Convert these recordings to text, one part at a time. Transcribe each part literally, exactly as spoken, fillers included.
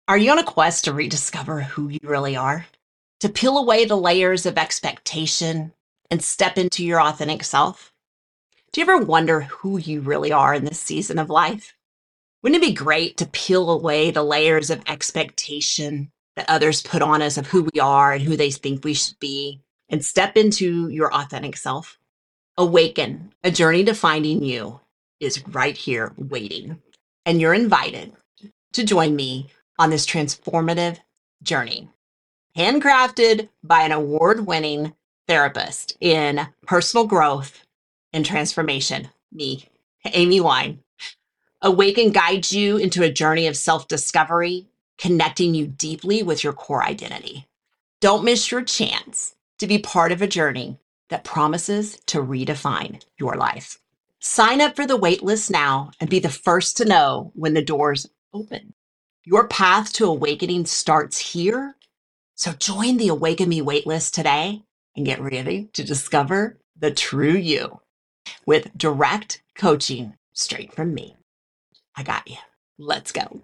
Are you on a quest to rediscover who you really are? To peel away the layers of expectation and step into your authentic self? Do you ever wonder who you really are in this season of life? Wouldn't it be great to peel away the layers of expectation that others put on us of who we are and who they think we should be and step into your authentic self? Awaken, a journey to finding you, is right here waiting. And you're invited to join me on this transformative journey, handcrafted by an award winning therapist in personal growth and transformation, me, Amy Wine. Awaken guides you into a journey of self discovery, connecting you deeply with your core identity. Don't miss your chance to be part of a journey that promises to redefine your life. Sign up for the waitlist now and be the first to know when the doors open. Your path to awakening starts here. So join the Awaken Me waitlist today and get ready to discover the true you with direct coaching straight from me. I got you. Let's go.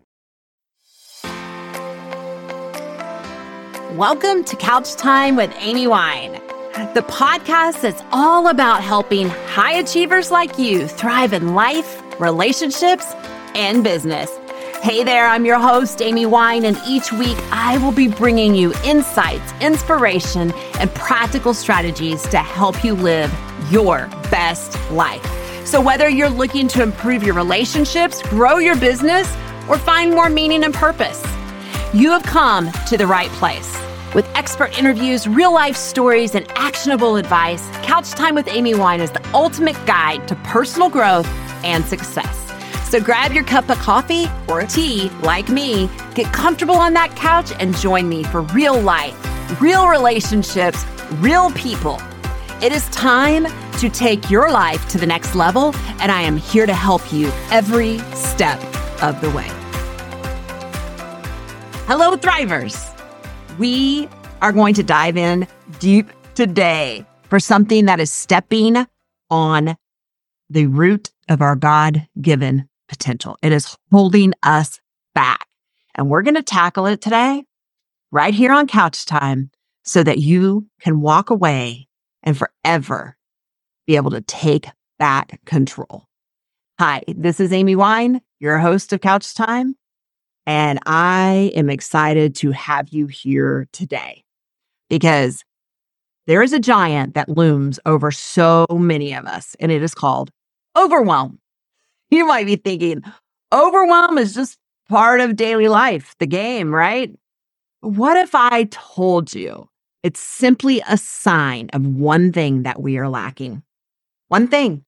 Welcome to Couch Time with Amy Wine, the podcast that's all about helping high achievers like you thrive in life, relationships, and business. Hey there, I'm your host, Amy Wine, and each week I will be bringing you insights, inspiration, and practical strategies to help you live your best life. So whether you're looking to improve your relationships, grow your business, or find more meaning and purpose, you have come to the right place. With expert interviews, real-life stories, and actionable advice, Couch Time with Amy Wine is the ultimate guide to personal growth and success. So grab your cup of coffee or a tea, like me, get comfortable on that couch, and join me for real life, real relationships, real people. It is time to take your life to the next level, and I am here to help you every step of the way. Hello, Thrivers. We are going to dive in deep today for something that is stepping on the root of our God-given potential. It is holding us back. And we're going to tackle it today, right here on Couch Time, so that you can walk away and forever be able to take back control. Hi, this is Amy Wine, your host of Couch Time, and I am excited to have you here today because there is a giant that looms over so many of us, and it is called overwhelm. You might be thinking, overwhelm is just part of daily life, the game, right? What if I told you it's simply a sign of one thing that we are lacking? One thing.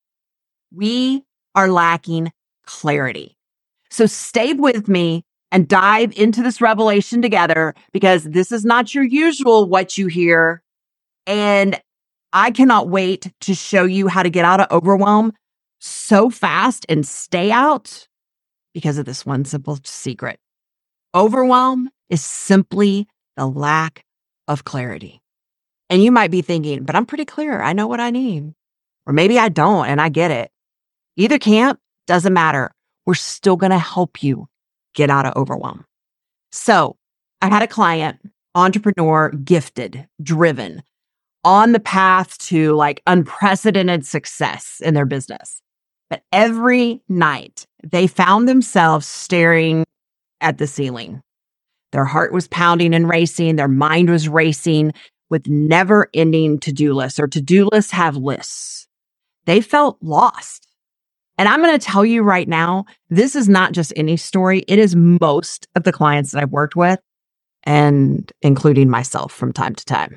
We are lacking clarity. So stay with me and dive into this revelation together, because this is not your usual what you hear. And I cannot wait to show you how to get out of overwhelm so fast and stay out because of this one simple secret. Overwhelm is simply the lack of clarity. And you might be thinking, but I'm pretty clear. I know what I need. Or maybe I don't, and I get it. Either camp, doesn't matter. We're still going to help you get out of overwhelm. So I had a client, entrepreneur, gifted, driven, on the path to like unprecedented success in their business. But every night they found themselves staring at the ceiling. Their heart was pounding and racing. Their mind was racing with never ending to-do lists, or to-do lists have lists. They felt lost. And I'm going to tell you right now, this is not just any story. It is most of the clients that I've worked with, and including myself from time to time.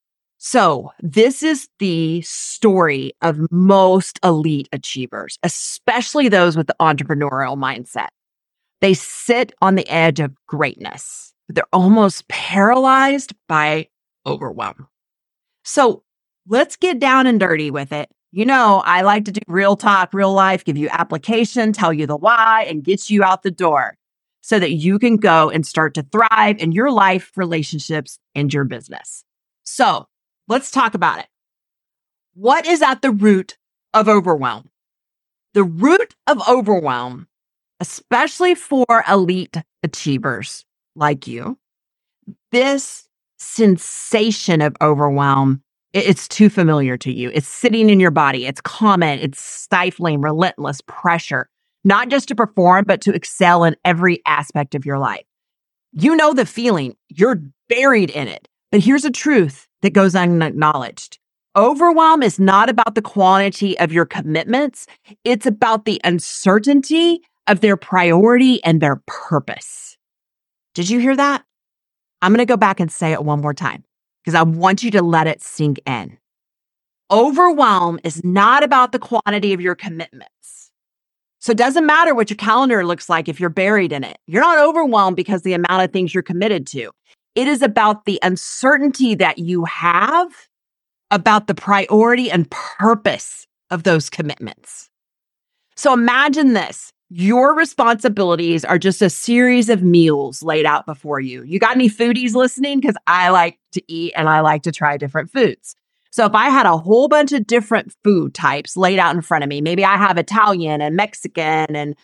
So this is the story of most elite achievers, especially those with the entrepreneurial mindset. They sit on the edge of greatness, but they're almost paralyzed by overwhelm. So let's get down and dirty with it. You know, I like to do real talk, real life, give you application, tell you the why, and get you out the door so that you can go and start to thrive in your life, relationships, and your business. So let's talk about it. What is at the root of overwhelm? The root of overwhelm, especially for elite achievers, like you, this sensation of overwhelm, it- it's too familiar to you. It's sitting in your body. It's common. It's stifling, relentless pressure, not just to perform, but to excel in every aspect of your life. You know the feeling. You're buried in it. But here's a truth that goes unacknowledged. Overwhelm is not about the quantity of your commitments. It's about the uncertainty of their priority and their purpose. Did you hear that? I'm going to go back and say it one more time because I want you to let it sink in. Overwhelm is not about the quantity of your commitments. So it doesn't matter what your calendar looks like if you're buried in it. You're not overwhelmed because of the amount of things you're committed to. It is about the uncertainty that you have about the priority and purpose of those commitments. So imagine this. Your responsibilities are just a series of meals laid out before you. You got any foodies listening? Because I like to eat and I like to try different foods. So if I had a whole bunch of different food types laid out in front of me, maybe I have Italian and Mexican and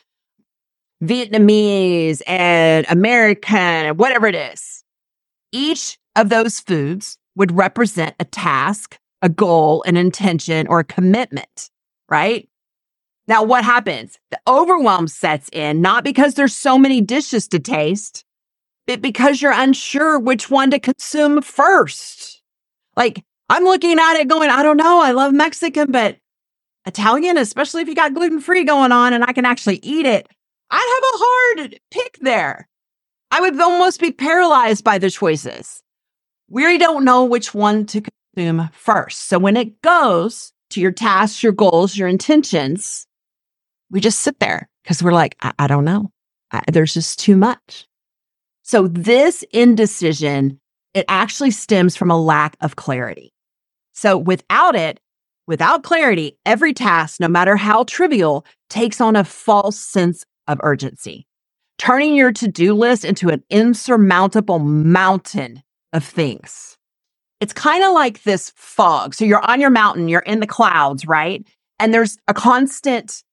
Vietnamese and American and whatever it is. Each of those foods would represent a task, a goal, an intention, or a commitment, right? Now, what happens? The overwhelm sets in, not because there's so many dishes to taste, but because you're unsure which one to consume first. Like, I'm looking at it going, I don't know, I love Mexican, but Italian, especially if you got gluten-free going on and I can actually eat it, I'd have a hard pick there. I would almost be paralyzed by the choices. We really don't know which one to consume first. So when it goes to your tasks, your goals, your intentions, we just sit there because we're like, I, I don't know. I, there's just too much. So this indecision, it actually stems from a lack of clarity. So without it, without clarity, every task, no matter how trivial, takes on a false sense of urgency, turning your to-do list into an insurmountable mountain of things. It's kind of like this fog. So you're on your mountain, you're in the clouds, right? And there's a constant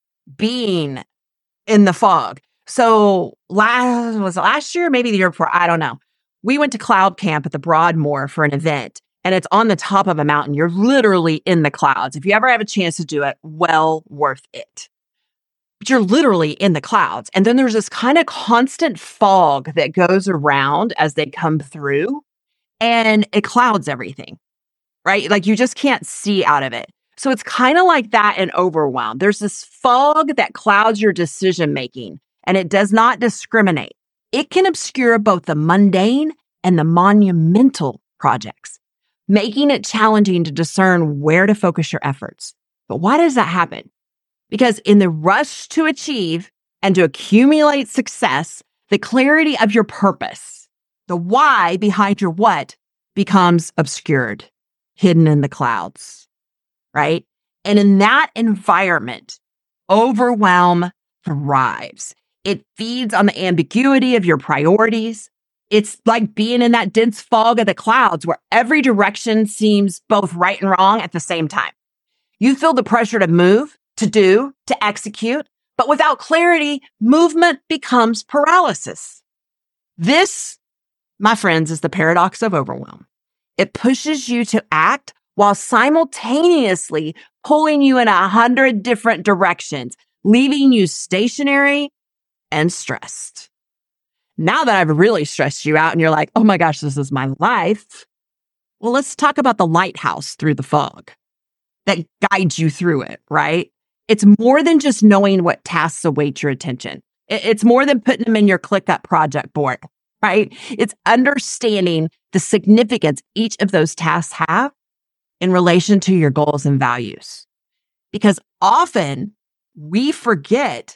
being in the fog. So last, was it last year? Maybe the year before, I don't know. We went to Cloud Camp at the Broadmoor for an event, and it's on the top of a mountain. You're literally in the clouds. If you ever have a chance to do it, well worth it. But you're literally in the clouds. And then there's this kind of constant fog that goes around as they come through, and it clouds everything, right? Like you just can't see out of it. So it's kind of like that in overwhelm. There's this fog that clouds your decision making, and it does not discriminate. It can obscure both the mundane and the monumental projects, making it challenging to discern where to focus your efforts. But why does that happen? Because in the rush to achieve and to accumulate success, the clarity of your purpose, the why behind your what, becomes obscured, hidden in the clouds, right? And in that environment, overwhelm thrives. It feeds on the ambiguity of your priorities. It's like being in that dense fog of the clouds where every direction seems both right and wrong at the same time. You feel the pressure to move, to do, to execute, but without clarity, movement becomes paralysis. This, my friends, is the paradox of overwhelm. It pushes you to act while simultaneously pulling you in a hundred different directions, leaving you stationary and stressed. Now that I've really stressed you out and you're like, oh my gosh, this is my life. Well, let's talk about the lighthouse through the fog that guides you through it, right? It's more than just knowing what tasks await your attention. It's more than putting them in your ClickUp project board, right? It's understanding the significance each of those tasks have in relation to your goals and values. Because often we forget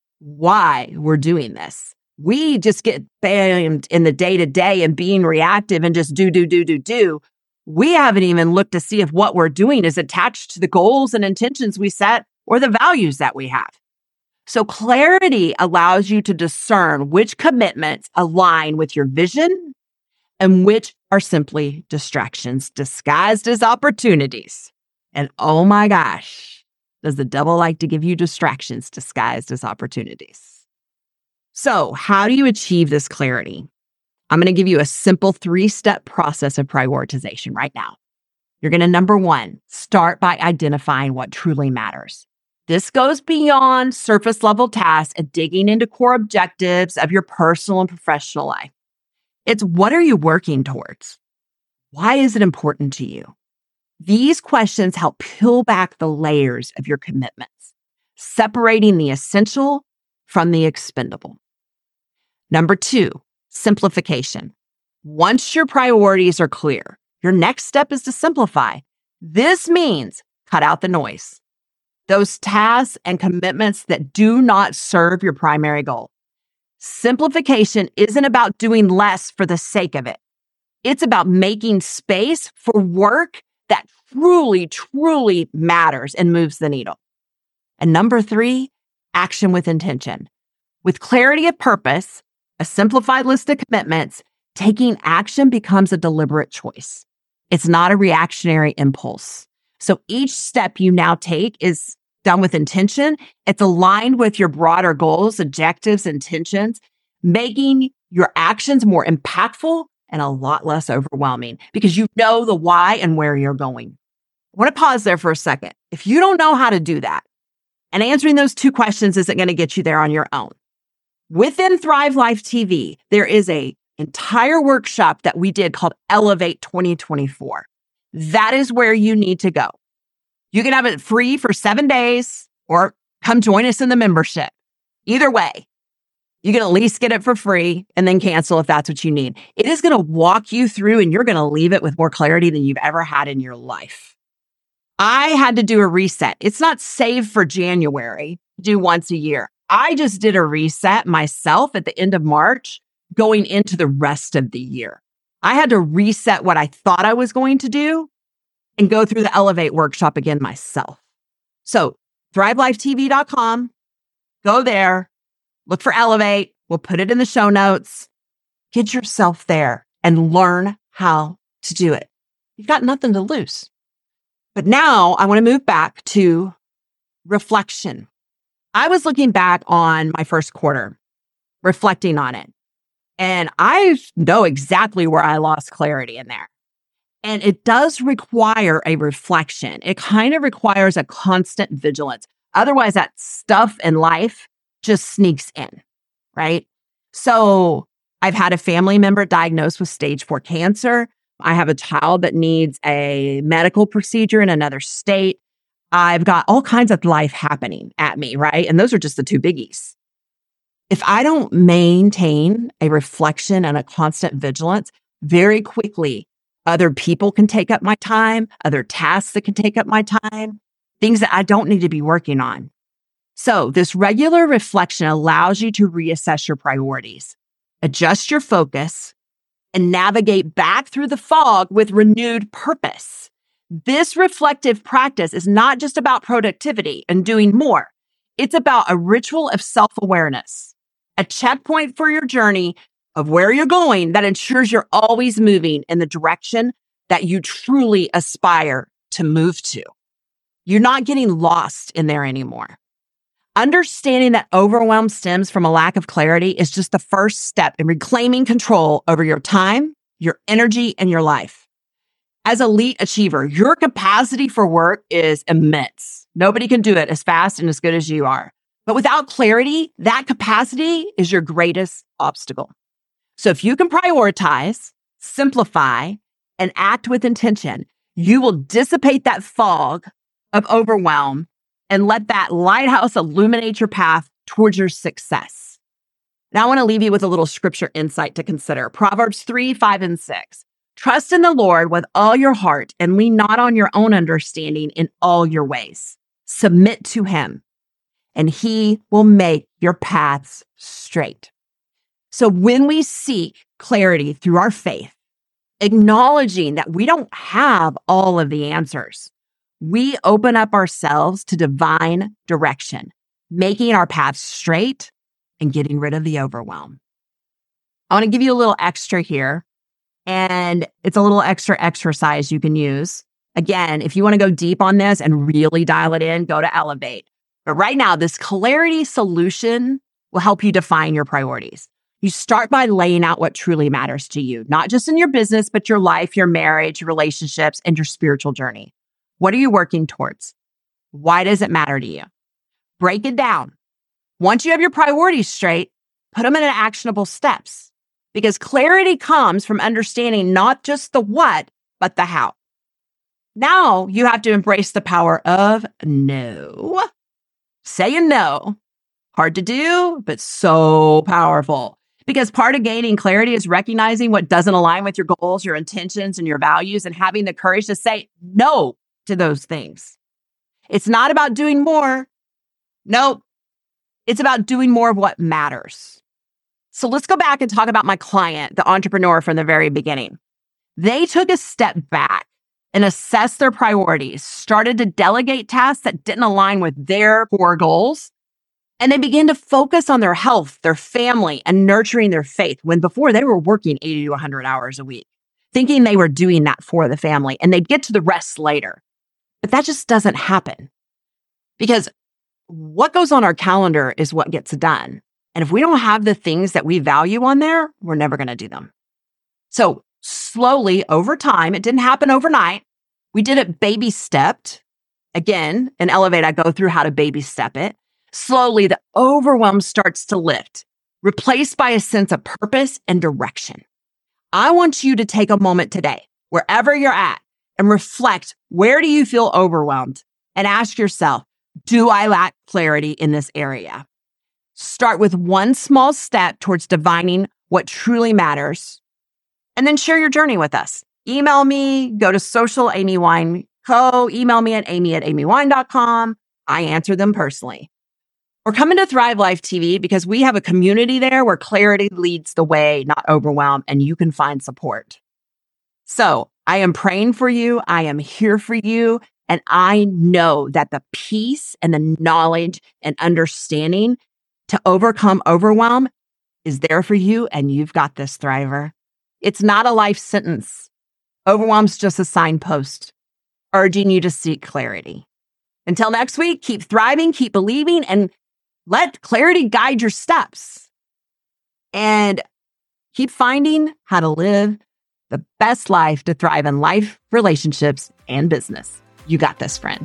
why we're doing this. We just get bammed in the day-to-day and being reactive and just do, do, do, do, do. We haven't even looked to see if what we're doing is attached to the goals and intentions we set or the values that we have. So clarity allows you to discern which commitments align with your vision and which are simply distractions disguised as opportunities. And oh my gosh, does the devil like to give you distractions disguised as opportunities? So, how do you achieve this clarity? I'm going to give you a simple three-step process of prioritization right now. You're going to, number one, start by identifying what truly matters. This goes beyond surface level tasks and digging into core objectives of your personal and professional life. It's what are you working towards? Why is it important to you? These questions help peel back the layers of your commitments, separating the essential from the expendable. Number two, simplification. Once your priorities are clear, your next step is to simplify. This means cut out the noise, those tasks and commitments that do not serve your primary goal. Simplification isn't about doing less for the sake of it. It's about making space for work that truly, truly matters and moves the needle. And number three, action with intention. With clarity of purpose, a simplified list of commitments, taking action becomes a deliberate choice. It's not a reactionary impulse. So each step you now take is done with intention. It's aligned with your broader goals, objectives, intentions, making your actions more impactful and a lot less overwhelming because you know the why and where you're going. I want to pause there for a second. If you don't know how to do that, and answering those two questions isn't going to get you there on your own, within Thrive Life T V, there is a entire workshop that we did called Elevate twenty twenty-four. That is where you need to go. You can have it free for seven days or come join us in the membership. Either way, you can at least get it for free and then cancel if that's what you need. It is going to walk you through and you're going to leave it with more clarity than you've ever had in your life. I had to do a reset. It's not saved for January, do once a year. I just did a reset myself at the end of March going into the rest of the year. I had to reset what I thought I was going to do and go through the Elevate workshop again myself. So thrive life t v dot com, go there, look for Elevate. We'll put it in the show notes. Get yourself there and learn how to do it. You've got nothing to lose. But now I want to move back to reflection. I was looking back on my first quarter, reflecting on it. And I know exactly where I lost clarity in there. And it does require a reflection. It kind of requires a constant vigilance. Otherwise, that stuff in life just sneaks in, right? So I've had a family member diagnosed with stage four cancer. I have a child that needs a medical procedure in another state. I've got all kinds of life happening at me, right? And those are just the two biggies. If I don't maintain a reflection and a constant vigilance, very quickly, other people can take up my time, other tasks that can take up my time, things that I don't need to be working on. So this regular reflection allows you to reassess your priorities, adjust your focus, and navigate back through the fog with renewed purpose. This reflective practice is not just about productivity and doing more. It's about a ritual of self-awareness, a checkpoint for your journey of where you're going that ensures you're always moving in the direction that you truly aspire to move to. You're not getting lost in there anymore. Understanding that overwhelm stems from a lack of clarity is just the first step in reclaiming control over your time, your energy, and your life. As a elite achiever, your capacity for work is immense. Nobody can do it as fast and as good as you are. But without clarity, that capacity is your greatest obstacle. So if you can prioritize, simplify, and act with intention, you will dissipate that fog of overwhelm and let that lighthouse illuminate your path towards your success. Now I want to leave you with a little scripture insight to consider. Proverbs three, five, and six. Trust in the Lord with all your heart and lean not on your own understanding in all your ways. Submit to him, and he will make your paths straight. So when we seek clarity through our faith, acknowledging that we don't have all of the answers, we open up ourselves to divine direction, making our paths straight and getting rid of the overwhelm. I want to give you a little extra here, and it's a little extra exercise you can use. Again, if you want to go deep on this and really dial it in, go to Elevate. But right now, this clarity solution will help you define your priorities. You start by laying out what truly matters to you, not just in your business, but your life, your marriage, your relationships, and your spiritual journey. What are you working towards? Why does it matter to you? Break it down. Once you have your priorities straight, put them in actionable steps, because clarity comes from understanding not just the what, but the how. Now you have to embrace the power of no. Saying no. Hard to do, but so powerful. Because part of gaining clarity is recognizing what doesn't align with your goals, your intentions, and your values, and having the courage to say no to those things. It's not about doing more. Nope. It's about doing more of what matters. So let's go back and talk about my client, the entrepreneur from the very beginning. They took a step back and assessed their priorities, started to delegate tasks that didn't align with their core goals, and they began to focus on their health, their family, and nurturing their faith, when before they were working eighty to one hundred hours a week, thinking they were doing that for the family, and they'd get to the rest later. But that just doesn't happen, because what goes on our calendar is what gets done. And if we don't have the things that we value on there, we're never going to do them. So slowly over time, it didn't happen overnight. We did it baby stepped. Again, in Elevate, I go through how to baby step it. Slowly, the overwhelm starts to lift, replaced by a sense of purpose and direction. I want you to take a moment today, wherever you're at, and reflect, where do you feel overwhelmed? And ask yourself, do I lack clarity in this area? Start with one small step towards divining what truly matters, and then share your journey with us. Email me, go to social, Amy Wine Co. Email me at amy at amy wine dot com. I answer them personally. Or come into Thrive Life T V, because we have a community there where clarity leads the way, not overwhelm, and you can find support. So I am praying for you. I am here for you. And I know that the peace and the knowledge and understanding to overcome overwhelm is there for you, and you've got this, Thriver. It's not a life sentence. Overwhelm's just a signpost urging you to seek clarity. Until next week, keep thriving, keep believing, and let clarity guide your steps. And keep finding how to live the best life to thrive in life, relationships, and business. You got this, friend.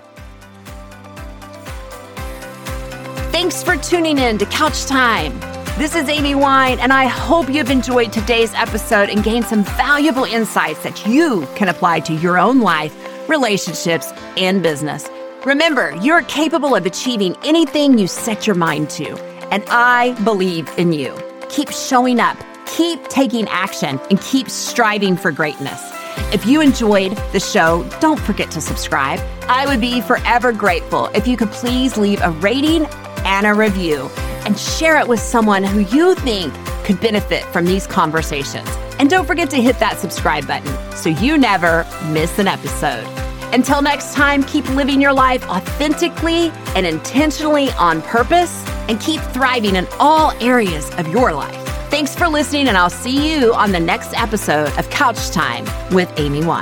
Thanks for tuning in to Couch Time. This is Amy Wine, and I hope you've enjoyed today's episode and gained some valuable insights that you can apply to your own life, relationships, and business. Remember, you're capable of achieving anything you set your mind to, and I believe in you. Keep showing up, keep taking action, and keep striving for greatness. If you enjoyed the show, don't forget to subscribe. I would be forever grateful if you could please leave a rating and a review, and share it with someone who you think could benefit from these conversations. And don't forget to hit that subscribe button so you never miss an episode. Until next time, keep living your life authentically and intentionally on purpose, and keep thriving in all areas of your life. Thanks for listening, and I'll see you on the next episode of Couch Time with Amy Wine.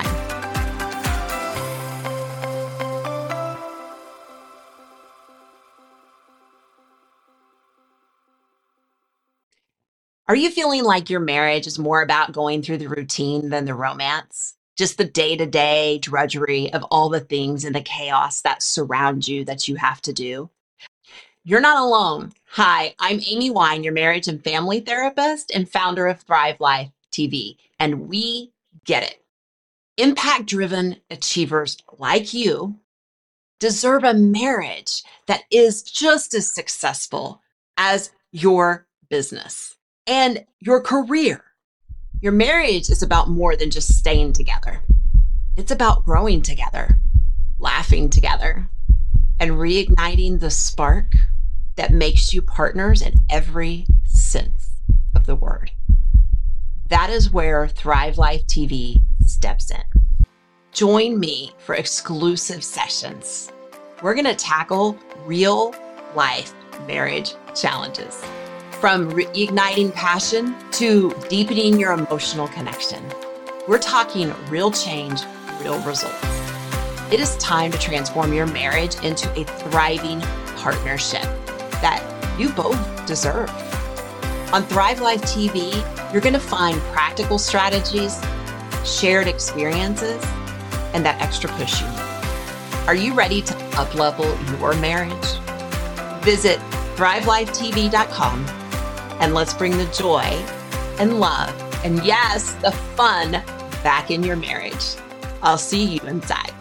Are you feeling like your marriage is more about going through the routine than the romance? Just the day-to-day drudgery of all the things and the chaos that surround you that you have to do? You're not alone. Hi, I'm Amy Wine, your marriage and family therapist and founder of Thrive Life T V, and we get it. Impact-driven achievers like you deserve a marriage that is just as successful as your business and your career. Your marriage is about more than just staying together. It's about growing together, laughing together, and reigniting the spark that makes you partners in every sense of the word. That is where Thrive Life T V steps in. Join me for exclusive sessions. We're going to tackle real life marriage challenges, from reigniting passion to deepening your emotional connection. We're talking real change, real results. It is time to transform your marriage into a thriving partnership that you both deserve. On Thrive Life T V, you're going to find practical strategies, shared experiences, and that extra push you need. Are you ready to uplevel your marriage? Visit thrive life t v dot com and let's bring the joy and love and, yes, the fun back in your marriage. I'll see you inside.